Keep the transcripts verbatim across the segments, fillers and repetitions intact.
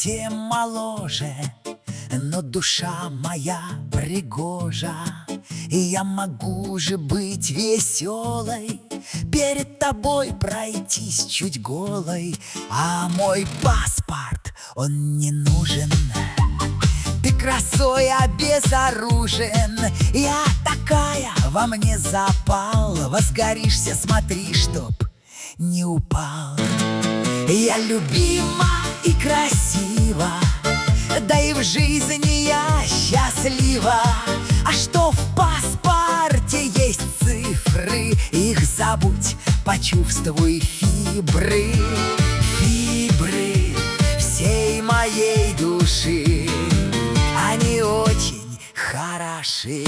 совсем моложе, но душа моя пригожа. И я могу же быть веселой, перед тобой пройтись чуть голой. А мой паспорт, он не нужен, ты красой обезоружен. Я такая, во мне запал, возгоришься, смотри, чтоб не упал. Я любима и красива, да и в жизни я счастлива. А что в паспорте есть цифры, их забудь, почувствуй фибры. Фибры всей моей души, они очень хороши.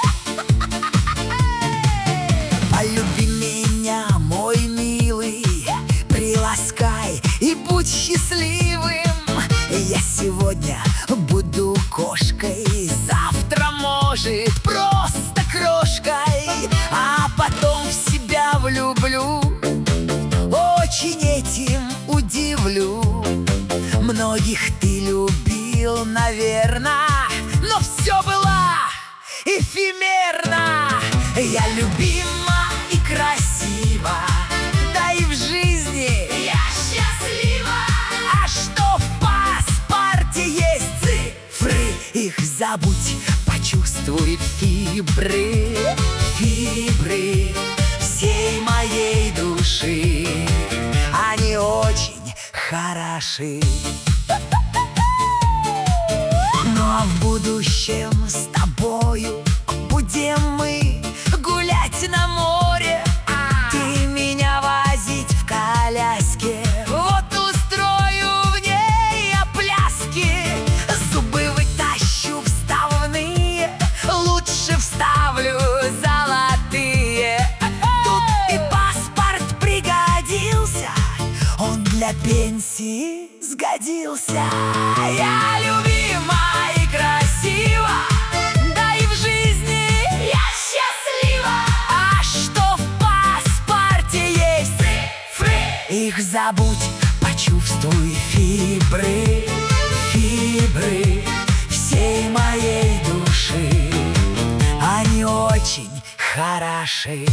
Полюби меня, мой милый, приласкай и будь счастливым. Я сегодня буду кошкой, завтра, может, просто крошкой, а потом в себя влюблю, очень этим удивлю. Многих ты любил, наверно, но все было эфемерно. Я любима и красива, да и в жизни я счастлива. А что в паспорте есть цифры, их забудь, почувствуй фибры. Фибры всей моей души, они очень хороши. Ну а в будущем с тобою будем мы гулять на море, ты меня возить в коляске, вот устрою в ней я пляски. Зубы вытащу вставные, лучше вставлю золотые. Тут и паспорт пригодился, он для пенсии сгодился. Я любима и красива, да и в жизни я счастлива. А что в паспорте есть цифры, их забудь, почувствуй фибры. Фибры всей моей души, они очень хороши.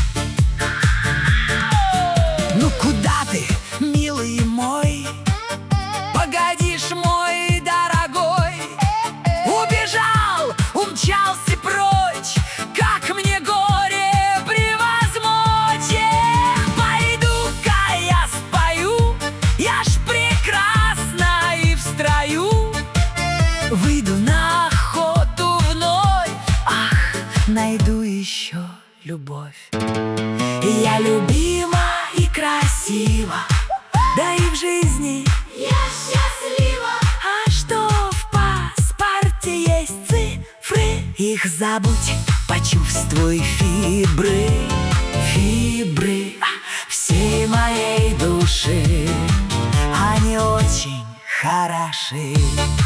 Ну куда ты, милый мой, погодишь, мой дорогой? Убежал, умчался прочь, как мне горе превозмочь. Эх, пойду-ка я спою, я ж прекрасна и в строю. Выйду на охоту вновь, ах, найду еще любовь. Я любима и красива, да и в жизни я счастлива. А что в паспорте есть цифры, их забудь, почувствуй фибры. Фибры всей моей души, они очень хороши.